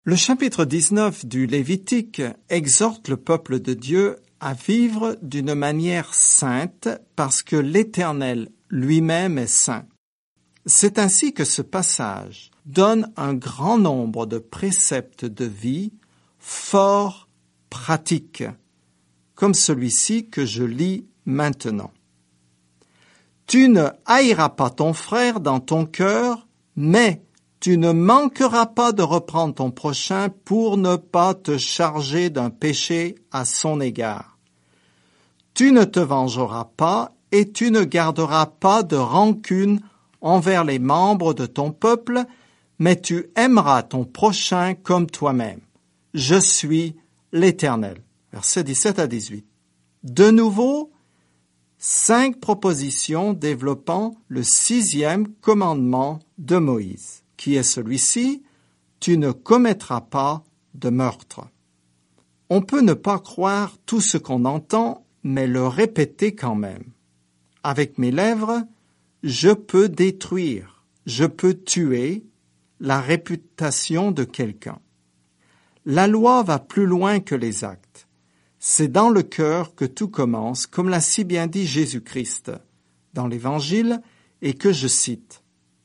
Le chapitre 19 du Lévitique exhorte le peuple de Dieu à vivre d'une manière sainte parce que l'Éternel lui-même est saint. C'est ainsi que ce passage donne un grand nombre de préceptes de vie fort pratiques, comme celui-ci que je lis maintenant. Tu ne haïras pas ton frère dans ton cœur, mais tu ne manqueras pas de reprendre ton prochain pour ne pas te charger d'un péché à son égard. Tu ne te vengeras pas et tu ne garderas pas de rancune envers les membres de ton peuple, mais tu aimeras ton prochain comme toi-même. Je suis l'Éternel. Versets 17 à 18. De nouveau, 5 propositions développant le 6e commandement de Moïse, qui est celui-ci, tu ne commettras pas de meurtre. On peut ne pas croire tout ce qu'on entend, mais le répéter quand même. Avec mes lèvres, je peux détruire, je peux tuer la réputation de quelqu'un. La loi va plus loin que les actes. C'est dans le cœur que tout commence, comme l'a si bien dit Jésus-Christ dans l'Évangile, et que je cite.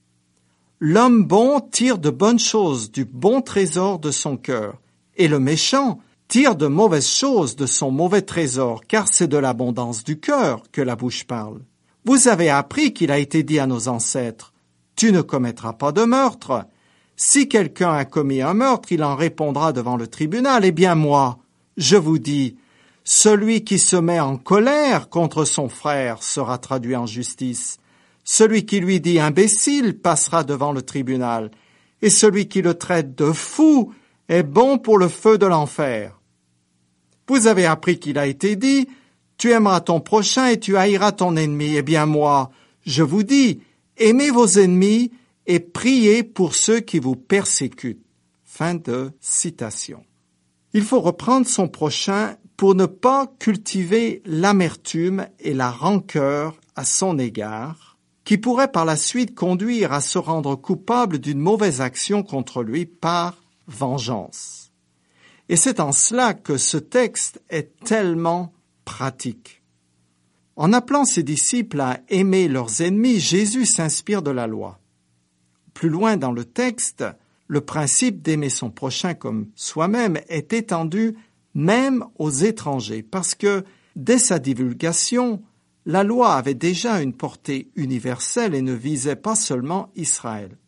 L'homme bon tire de bonnes choses du bon trésor de son cœur, et le méchant tire de mauvaises choses de son mauvais trésor, car c'est de l'abondance du cœur que la bouche parle. Vous avez appris qu'il a été dit à nos ancêtres, « Tu ne commettras pas de meurtre. » Si quelqu'un a commis un meurtre, il en répondra devant le tribunal. Eh bien moi, je vous dis, celui qui se met en colère contre son frère sera traduit en justice. Celui qui lui dit imbécile passera devant le tribunal, et celui qui le traite de fou est bon pour le feu de l'enfer. Vous avez appris qu'il a été dit, tu aimeras ton prochain et tu haïras ton ennemi. Eh bien moi, je vous dis, aimez vos ennemis et priez pour ceux qui vous persécutent. Fin de citation. Il faut reprendre son prochain pour ne pas cultiver l'amertume et la rancœur à son égard, qui pourrait par la suite conduire à se rendre coupable d'une mauvaise action contre lui par vengeance. Et c'est en cela que ce texte est tellement pratique. En appelant ses disciples à aimer leurs ennemis, Jésus s'inspire de la loi. Plus loin dans le texte, le principe d'aimer son prochain comme soi-même est étendu même aux étrangers, parce que dès sa divulgation, la loi avait déjà une portée universelle et ne visait pas seulement Israël.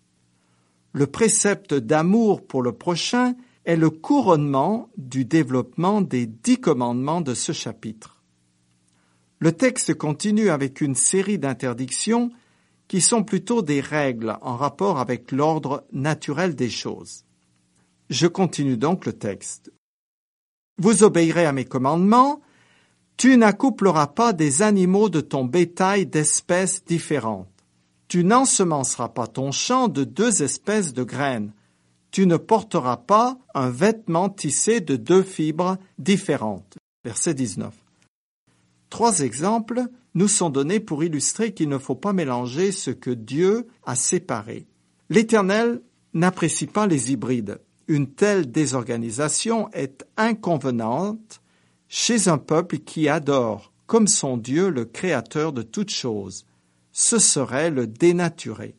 Le précepte d'amour pour le prochain est le couronnement du développement des 10 commandements de ce chapitre. Le texte continue avec une série d'interdictions qui sont plutôt des règles en rapport avec l'ordre naturel des choses. Je continue donc le texte. Vous obéirez à mes commandements. Tu n'accoupleras pas des animaux de ton bétail d'espèces différentes. Tu n'ensemenceras pas ton champ de 2 espèces de graines. Tu ne porteras pas un vêtement tissé de 2 fibres différentes. Verset 19. 3 exemples nous sont donnés pour illustrer qu'il ne faut pas mélanger ce que Dieu a séparé. L'Éternel n'apprécie pas les hybrides. Une telle désorganisation est inconvenante chez un peuple qui adore comme son Dieu le Créateur de toutes choses. Ce serait le dénaturer.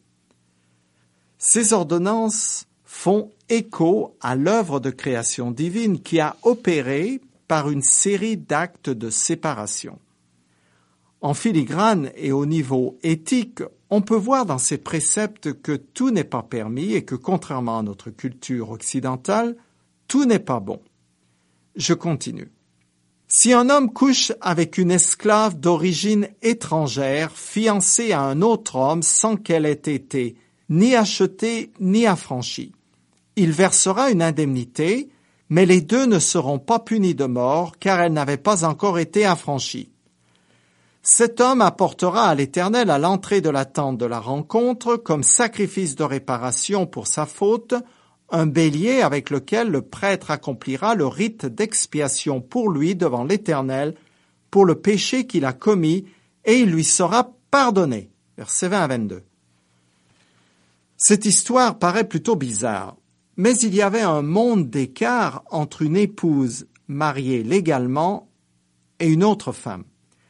Ces ordonnances font écho à l'œuvre de création divine qui a opéré par une série d'actes de séparation. En filigrane et au niveau éthique, on peut voir dans ces préceptes que tout n'est pas permis et que, contrairement à notre culture occidentale, tout n'est pas bon. Je continue. Si un homme couche avec une esclave d'origine étrangère, fiancée à un autre homme sans qu'elle ait été ni achetée ni affranchie, il versera une indemnité, mais les 2 ne seront pas punis de mort, car elle n'avait pas encore été affranchie. Cet homme apportera à l'Éternel à l'entrée de la tente de la rencontre, comme sacrifice de réparation pour sa faute, un bélier avec lequel le prêtre accomplira le rite d'expiation pour lui devant l'Éternel, pour le péché qu'il a commis, et il lui sera pardonné. Versets 20 à 22. Cette histoire paraît plutôt bizarre, Mais il y avait un monde d'écart entre une épouse mariée légalement et une autre femme.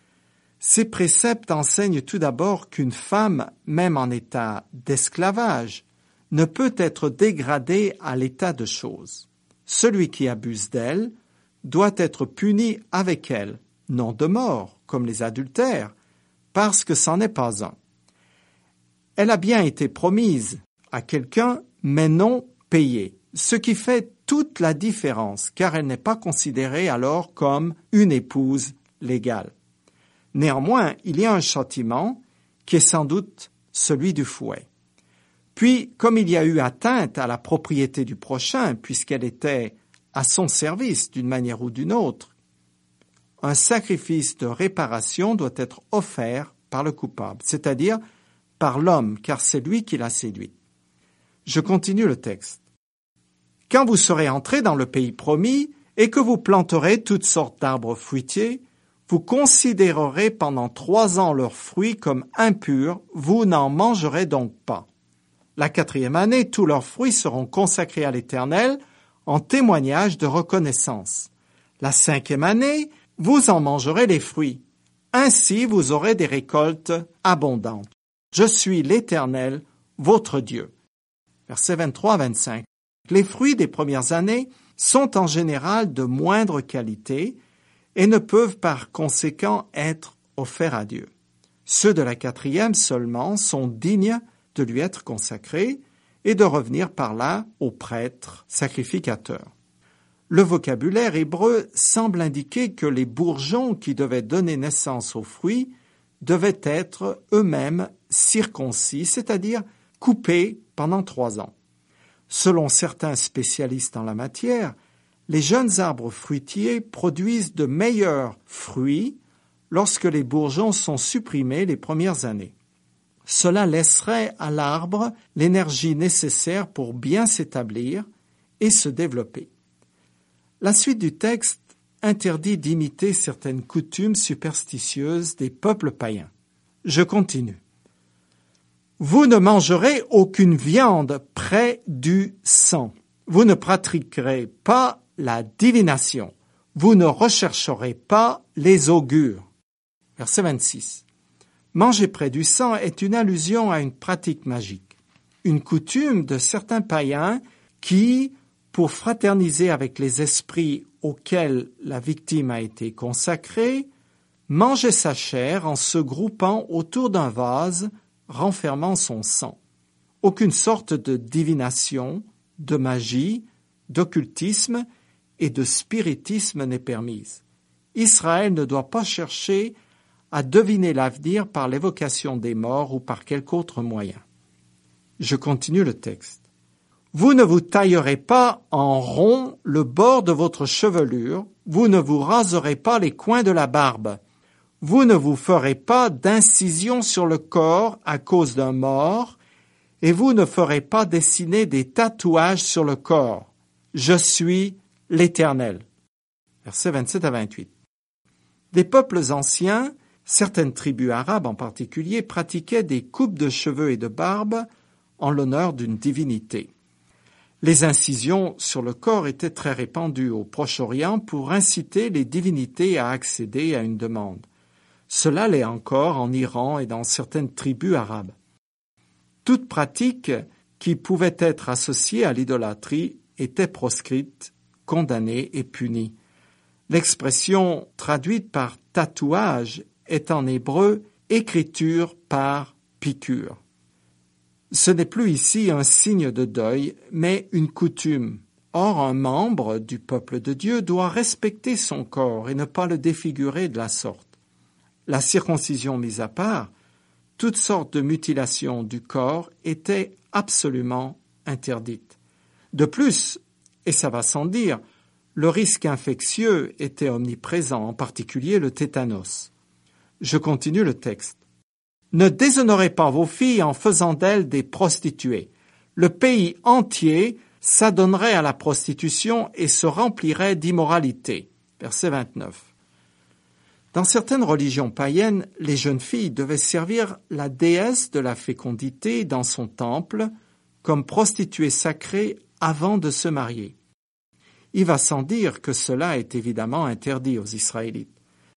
Ces préceptes enseignent tout d'abord qu'une femme, même en état d'esclavage, ne peut être dégradée à l'état de choses. Celui qui abuse d'elle doit être puni avec elle, non de mort, comme les adultères, parce que c'en est pas un. Elle a bien été promise à quelqu'un, mais non payée, ce qui fait toute la différence, car elle n'est pas considérée alors comme une épouse légale. Néanmoins, il y a un châtiment qui est sans doute celui du fouet. Puis, comme il y a eu atteinte à la propriété du prochain, puisqu'elle était à son service d'une manière ou d'une autre, un sacrifice de réparation doit être offert par le coupable, c'est-à-dire par l'homme, car c'est lui qui l'a séduit. Je continue le texte. Quand vous serez entrés dans le pays promis et que vous planterez toutes sortes d'arbres fruitiers, vous considérerez pendant 3 ans leurs fruits comme impurs, vous n'en mangerez donc pas. La 4e année, tous leurs fruits seront consacrés à l'Éternel en témoignage de reconnaissance. La 5e année, vous en mangerez les fruits. Ainsi, vous aurez des récoltes abondantes. Je suis l'Éternel, votre Dieu. Versets 23 à 25. Les fruits des premières années sont en général de moindre qualité et ne peuvent par conséquent être offerts à Dieu. Ceux de la 4e seulement sont dignes de lui être consacrés et de revenir par là au prêtre sacrificateur. Le vocabulaire hébreu semble indiquer que les bourgeons qui devaient donner naissance aux fruits devaient être eux-mêmes circoncis, c'est-à-dire coupés pendant 3 ans. Selon certains spécialistes en la matière, les jeunes arbres fruitiers produisent de meilleurs fruits lorsque les bourgeons sont supprimés les premières années. Cela laisserait à l'arbre l'énergie nécessaire pour bien s'établir et se développer. La suite du texte interdit d'imiter certaines coutumes superstitieuses des peuples païens. Je continue. Vous ne mangerez aucune viande près du sang. Vous ne pratiquerez pas la divination. Vous ne rechercherez pas les augures. Verset 26. Manger près du sang est une allusion à une pratique magique, une coutume de certains païens qui, pour fraterniser avec les esprits auxquels la victime a été consacrée, mangeaient sa chair en se groupant autour d'un vase renfermant son sang. Aucune sorte de divination, de magie, d'occultisme et de spiritisme n'est permise. Israël ne doit pas chercher à deviner l'avenir par l'évocation des morts ou par quelque autre moyen. Je continue le texte. Vous ne vous taillerez pas en rond le bord de votre chevelure, vous ne vous raserez pas les coins de la barbe, vous ne vous ferez pas d'incision sur le corps à cause d'un mort, et vous ne ferez pas dessiner des tatouages sur le corps. Je suis l'Éternel. Versets 27 à 28. Des peuples anciens, certaines tribus arabes en particulier, pratiquaient des coupes de cheveux et de barbe en l'honneur d'une divinité. Les incisions sur le corps étaient très répandues au Proche-Orient pour inciter les divinités à accéder à une demande. Cela l'est encore en Iran et dans certaines tribus arabes. Toute pratique qui pouvait être associée à l'idolâtrie était proscrite, condamnée et punie. L'expression traduite par tatouage est en hébreu écriture par piqûre. Ce n'est plus ici un signe de deuil, mais une coutume. Or, un membre du peuple de Dieu doit respecter son corps et ne pas le défigurer de la sorte. La circoncision mise à part, toutes sortes de mutilations du corps étaient absolument interdites. De plus, et ça va sans dire, le risque infectieux était omniprésent, en particulier le tétanos. Je continue le texte. Ne déshonorez pas vos filles en faisant d'elles des prostituées. Le pays entier s'adonnerait à la prostitution et se remplirait d'immoralité. Verset 29. Dans certaines religions païennes, les jeunes filles devaient servir la déesse de la fécondité dans son temple comme prostituées sacrées avant de se marier. Il va sans dire que cela est évidemment interdit aux Israélites.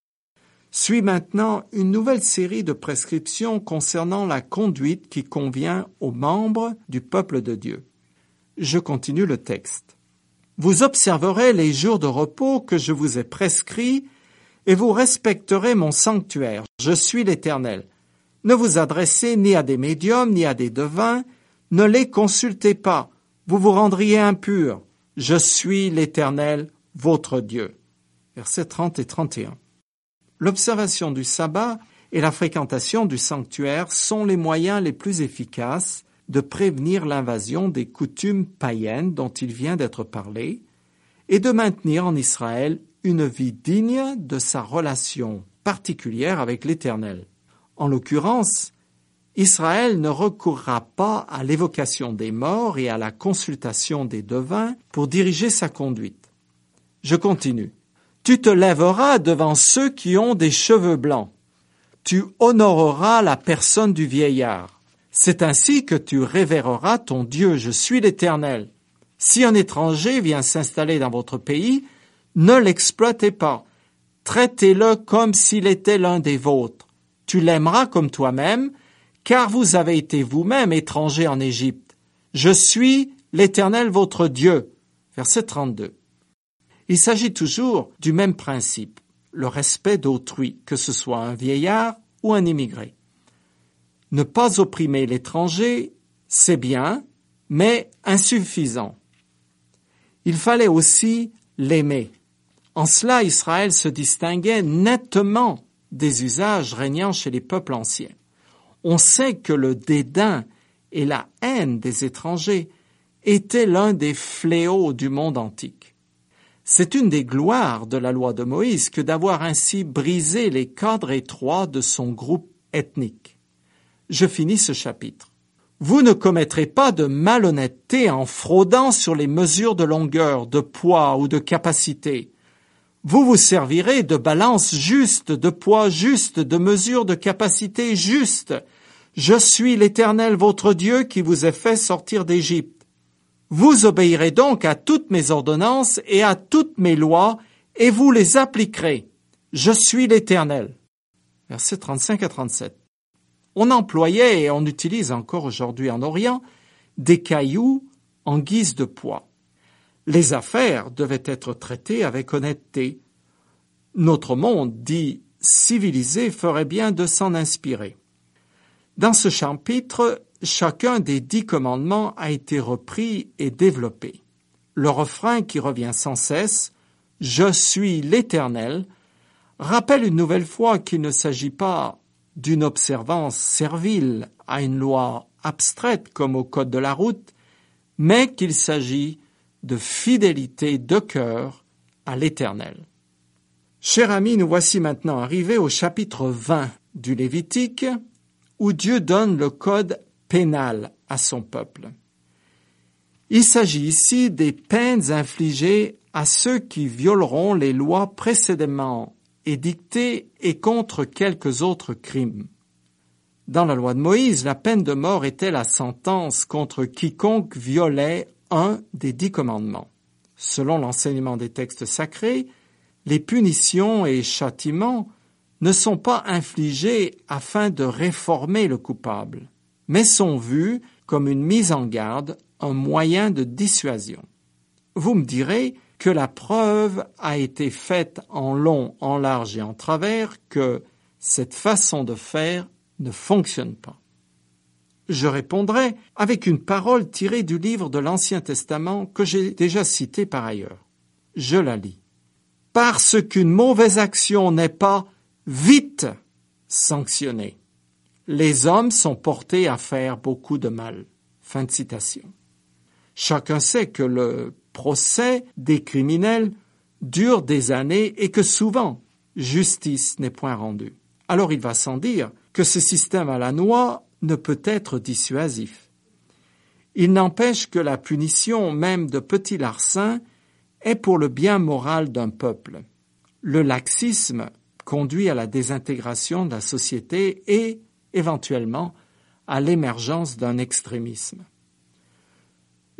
Suit maintenant une nouvelle série de prescriptions concernant la conduite qui convient aux membres du peuple de Dieu. Je continue le texte. Vous observerez les jours de repos que je vous ai prescrits et vous respecterez mon sanctuaire. Je suis l'Éternel. Ne vous adressez ni à des médiums ni à des devins, ne les consultez pas, vous vous rendriez impurs. Je suis l'Éternel, votre Dieu. Versets 30 et 31. L'observation du sabbat et la fréquentation du sanctuaire sont les moyens les plus efficaces de prévenir l'invasion des coutumes païennes dont il vient d'être parlé et de maintenir en Israël une vie digne de sa relation particulière avec l'Éternel. En l'occurrence, Israël ne recourra pas à l'évocation des morts et à la consultation des devins pour diriger sa conduite. Je continue. Tu te lèveras devant ceux qui ont des cheveux blancs. Tu honoreras la personne du vieillard. C'est ainsi que tu révéreras ton Dieu. Je suis l'Éternel. Si un étranger vient s'installer dans votre pays, ne l'exploitez pas. Traitez-le comme s'il était l'un des vôtres. Tu l'aimeras comme toi-même, car vous avez été vous-même étrangers en Égypte. Je suis l'Éternel votre Dieu. Verset 32. Il s'agit toujours du même principe, le respect d'autrui, que ce soit un vieillard ou un immigré. Ne pas opprimer l'étranger, c'est bien, mais insuffisant. Il fallait aussi l'aimer. En cela, Israël se distinguait nettement des usages régnant chez les peuples anciens. On sait que le dédain et la haine des étrangers étaient l'un des fléaux du monde antique. C'est une des gloires de la loi de Moïse que d'avoir ainsi brisé les cadres étroits de son groupe ethnique. Je finis ce chapitre. Vous ne commettrez pas de malhonnêteté en fraudant sur les mesures de longueur, de poids ou de capacité. Vous vous servirez de balances justes, de poids justes, de mesures de capacité justes. Je suis l'Éternel votre Dieu qui vous ai fait sortir d'Égypte. Vous obéirez donc à toutes mes ordonnances et à toutes mes lois, et vous les appliquerez. Je suis l'Éternel. Versets 35 à 37. On employait et on utilise encore aujourd'hui en Orient des cailloux en guise de poids. Les affaires devaient être traitées avec honnêteté. Notre monde, dit civilisé, ferait bien de s'en inspirer. Dans ce chapitre, chacun des 10 commandements a été repris et développé. Le refrain qui revient sans cesse, « Je suis l'Éternel », rappelle une nouvelle fois qu'il ne s'agit pas d'une observance servile à une loi abstraite comme au code de la route, mais qu'il s'agit de fidélité de cœur à l'Éternel. Chers amis, nous voici maintenant arrivés au chapitre 20 du Lévitique, où Dieu donne le code pénal à son peuple. Il s'agit ici des peines infligées à ceux qui violeront les lois précédemment édictées et contre quelques autres crimes. Dans la loi de Moïse, la peine de mort était la sentence contre quiconque violait un des 10 commandements. Selon l'enseignement des textes sacrés, les punitions et châtiments ne sont pas infligés afin de réformer le coupable, mais sont vus comme une mise en garde, un moyen de dissuasion. Vous me direz que la preuve a été faite en long, en large et en travers que cette façon de faire ne fonctionne pas. Je répondrai avec une parole tirée du livre de l'Ancien Testament que j'ai déjà cité par ailleurs. Je la lis. « Parce qu'une mauvaise action n'est pas vite sanctionnée, les hommes sont portés à faire beaucoup de mal. » Fin de citation. Chacun sait que le procès des criminels dure des années et que souvent, justice n'est point rendue. Alors il va sans dire que ce système à la noix ne peut être dissuasif. Il n'empêche que la punition même de petits larcins est pour le bien moral d'un peuple. Le laxisme conduit à la désintégration de la société et, éventuellement, à l'émergence d'un extrémisme.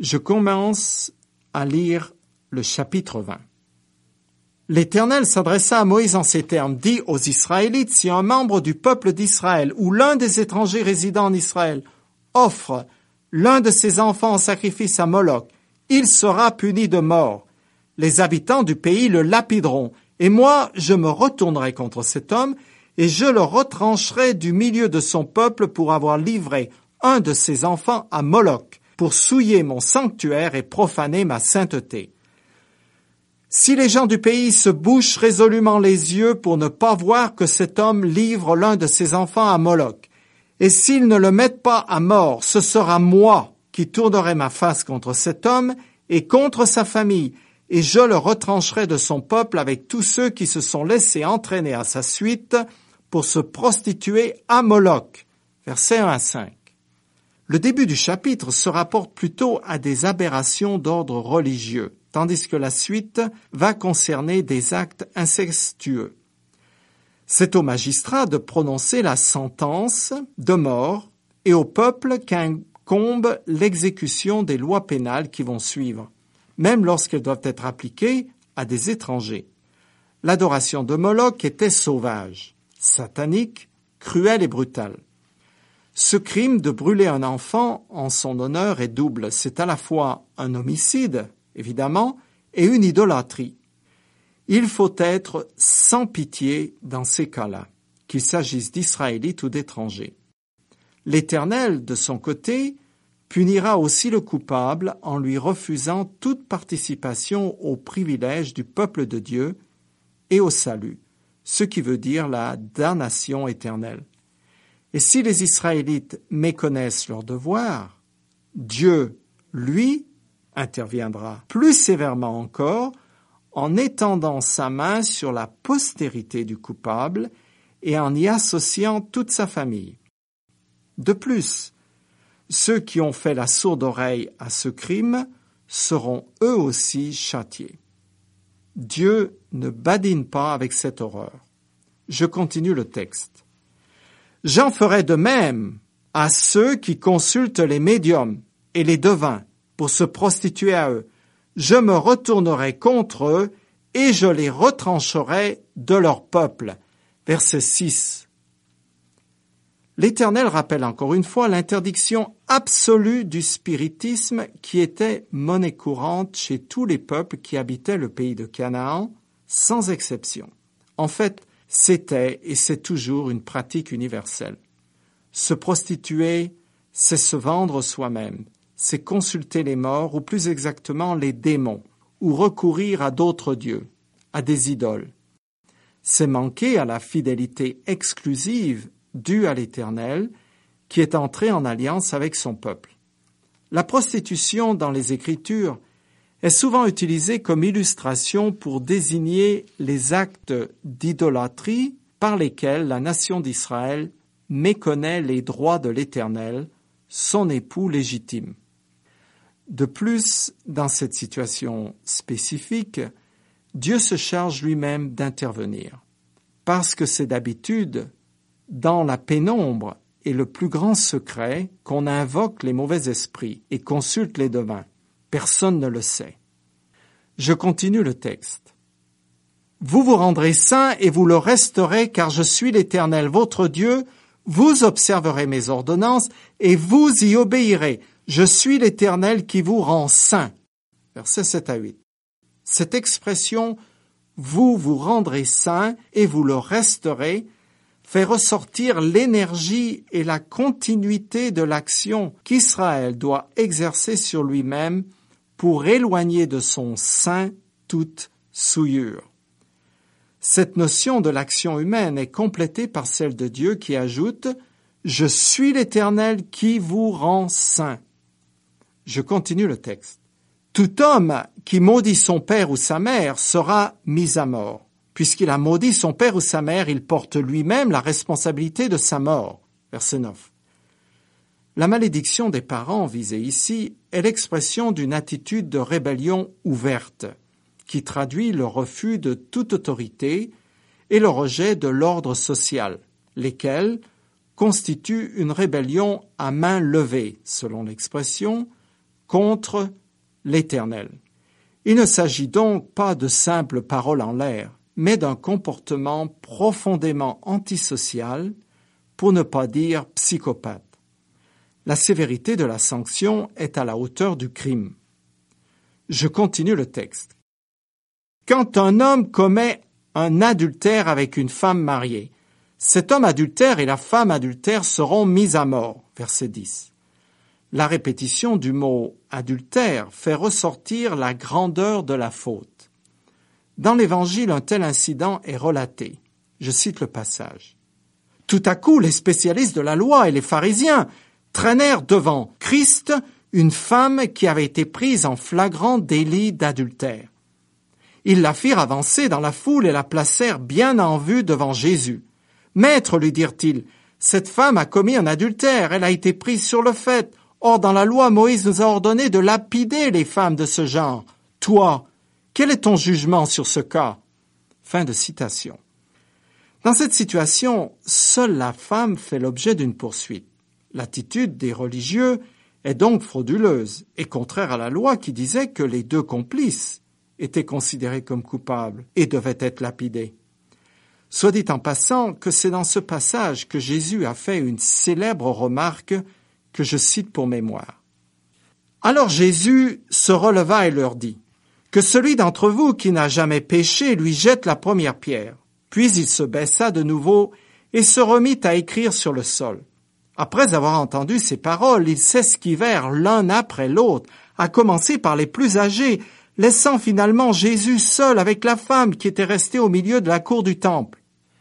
Je commence à lire le chapitre 20. L'Éternel s'adressa à Moïse en ces termes. Dis aux Israélites, si un membre du peuple d'Israël ou l'un des étrangers résidant en Israël offre l'un de ses enfants en sacrifice à Moloch, il sera puni de mort. Les habitants du pays le lapideront, et moi je me retournerai contre cet homme, et je le retrancherai du milieu de son peuple pour avoir livré un de ses enfants à Moloch, pour souiller mon sanctuaire et profaner ma sainteté. Si les gens du pays se bouchent résolument les yeux pour ne pas voir que cet homme livre l'un de ses enfants à Moloch, et s'ils ne le mettent pas à mort, ce sera moi qui tournerai ma face contre cet homme et contre sa famille, et je le retrancherai de son peuple avec tous ceux qui se sont laissés entraîner à sa suite pour se prostituer à Moloch. Versets 1 à 5. Le début du chapitre se rapporte plutôt à des aberrations d'ordre religieux, tandis que la suite va concerner des actes incestueux. C'est au magistrat de prononcer la sentence de mort et au peuple qu'incombe l'exécution des lois pénales qui vont suivre, même lorsqu'elles doivent être appliquées à des étrangers. L'adoration de Moloch était sauvage, satanique, cruelle et brutale. Ce crime de brûler un enfant en son honneur est double. C'est à la fois un homicide, évidemment, et une idolâtrie. Il faut être sans pitié dans ces cas-là, qu'il s'agisse d'Israélites ou d'étrangers. L'Éternel, de son côté, punira aussi le coupable en lui refusant toute participation aux privilèges du peuple de Dieu et au salut, ce qui veut dire la damnation éternelle. Et si les Israélites méconnaissent leur devoir, Dieu, lui, interviendra plus sévèrement encore en étendant sa main sur la postérité du coupable et en y associant toute sa famille. De plus, ceux qui ont fait la sourde oreille à ce crime seront eux aussi châtiés. Dieu ne badine pas avec cette horreur. Je continue le texte. J'en ferai de même à ceux qui consultent les médiums et les devins pour se prostituer à eux. Je me retournerai contre eux et je les retrancherai de leur peuple. Verset 6. L'Éternel rappelle encore une fois l'interdiction absolue du spiritisme qui était monnaie courante chez tous les peuples qui habitaient le pays de Canaan, sans exception. En fait, c'était et c'est toujours une pratique universelle. Se prostituer, c'est se vendre soi-même, c'est consulter les morts, ou plus exactement les démons, ou recourir à d'autres dieux, à des idoles. C'est manquer à la fidélité exclusive due à l'Éternel, qui est entré en alliance avec son peuple. La prostitution dans les Écritures est souvent utilisée comme illustration pour désigner les actes d'idolâtrie par lesquels la nation d'Israël méconnaît les droits de l'Éternel, son époux légitime. De plus, dans cette situation spécifique, Dieu se charge lui-même d'intervenir, parce que c'est d'habitude dans la pénombre et le plus grand secret qu'on invoque les mauvais esprits et consulte les devins. Personne ne le sait. Je continue le texte. Vous vous rendrez saints et vous le resterez, car je suis l'Éternel, votre Dieu. Vous observerez mes ordonnances et vous y obéirez. Je suis l'Éternel qui vous rend saints. Versets 7 à 8. Cette expression « vous vous rendrez saints et vous le resterez » fait ressortir l'énergie et la continuité de l'action qu'Israël doit exercer sur lui-même pour éloigner de son sein toute souillure. Cette notion de l'action humaine est complétée par celle de Dieu qui ajoute « Je suis l'Éternel qui vous rend saint ». Je continue le texte. Tout homme qui maudit son père ou sa mère sera mis à mort. Puisqu'il a maudit son père ou sa mère, il porte lui-même la responsabilité de sa mort. Verset 9. La malédiction des parents visée ici est l'expression d'une attitude de rébellion ouverte, qui traduit le refus de toute autorité et le rejet de l'ordre social, lesquels constituent une rébellion à main levée, selon l'expression, contre l'Éternel. Il ne s'agit donc pas de simples paroles en l'air, mais d'un comportement profondément antisocial, pour ne pas dire psychopathe. La sévérité de la sanction est à la hauteur du crime. Je continue le texte. Quand un homme commet un adultère avec une femme mariée, cet homme adultère et la femme adultère seront mis à mort. Verset 10. La répétition du mot adultère fait ressortir la grandeur de la faute. Dans l'Évangile, un tel incident est relaté. Je cite le passage. Tout à coup, les spécialistes de la loi et les pharisiens traînèrent devant Christ une femme qui avait été prise en flagrant délit d'adultère. Ils la firent avancer dans la foule et la placèrent bien en vue devant Jésus. « Maître, lui dirent-ils, cette femme a commis un adultère, elle a été prise sur le fait. Or, dans la loi, Moïse nous a ordonné de lapider les femmes de ce genre. Toi, quel est ton jugement sur ce cas ?» Fin de citation. Dans cette situation, seule la femme fait l'objet d'une poursuite. L'attitude des religieux est donc frauduleuse et contraire à la loi qui disait que les deux complices étaient considérés comme coupables et devaient être lapidés. Soit dit en passant que c'est dans ce passage que Jésus a fait une célèbre remarque que je cite pour mémoire. Alors Jésus se releva et leur dit « Que celui d'entre vous qui n'a jamais péché lui jette la première pierre. » Puis il se baissa de nouveau et se remit à écrire sur le sol. Après avoir entendu ces paroles, ils s'esquivèrent l'un après l'autre, à commencer par les plus âgés, laissant finalement Jésus seul avec la femme qui était restée au milieu de la cour du temple.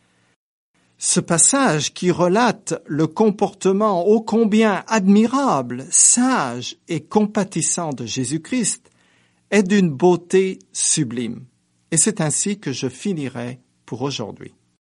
Ce passage qui relate le comportement ô combien admirable, sage et compatissant de Jésus-Christ est d'une beauté sublime. Et c'est ainsi que je finirai pour aujourd'hui.